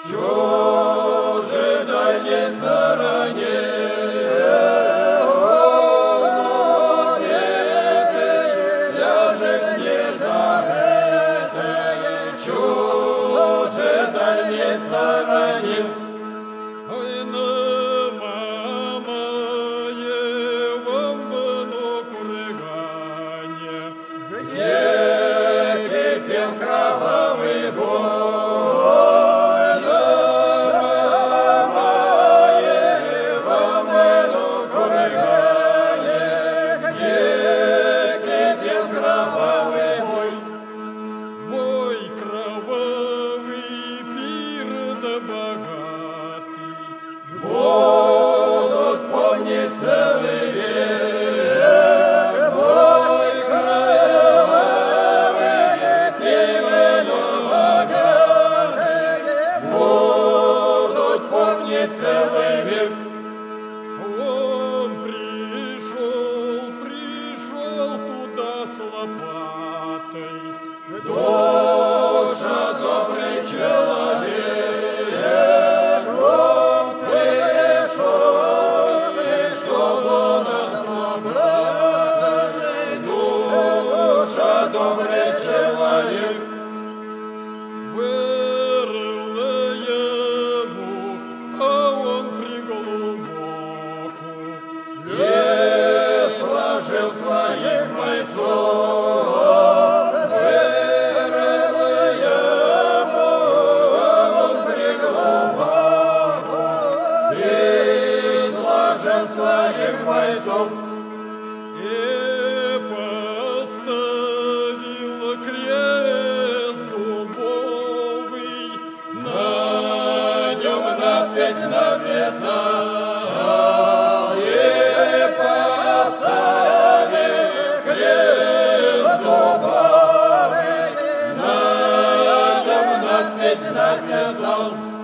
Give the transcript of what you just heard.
чужой дальней стороне. Ляжет не за этой чужой дальней стороне. Ой, нема моего кургане, Где кипел кровавый бой, нема моего кургане, где кипел кровавый бой. мой кровавый пир да богатый. Будут помнить целый век бой кровавый, пивно богатый. Будут помнить целый век. Он пришел туда с лопатой. Душа добрый человек, он пришел туда с лопатой. Душа добрый человек. Вырыла ему, а он приглубоку. Лес сложил своих бойцов, вырыла ему, а он приглубоку. Лес сложил своих бойцов. И поставил крест дубовый, На нем надпись написал, и поставил крест дубовый, на нем надпись написал.